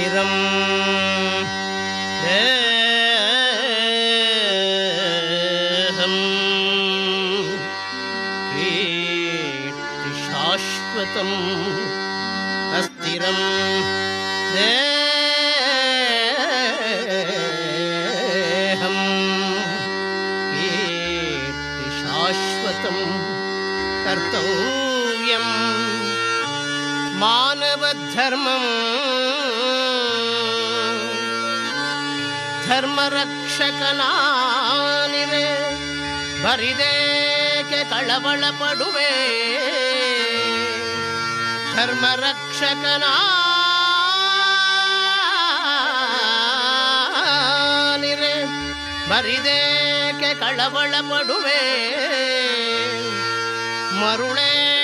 ಸ್ಥಿರಂ ದೇಹಂ ಕೀರ್ತಿ ಶಾಶ್ವತಂ ಅಸ್ಥಿರಂ ದೇಹಂ ಕೀರ್ತಿ ಶಾಶ್ವತಂ ಕರ್ತವ್ಯಂ ಮಾನವಧರ್ಮಂ ಧರ್ಮರಕ್ಷಕನಾನಿರೆ ಬರಿದೇಕೆ ಕಳವಳ ಪಡುವೆ ಧರ್ಮರಕ್ಷಕನಾನಿರೆ ಬರಿದೇಕೆ ಕಳವಳ ಪಡುವೆ ಮರುಳೇ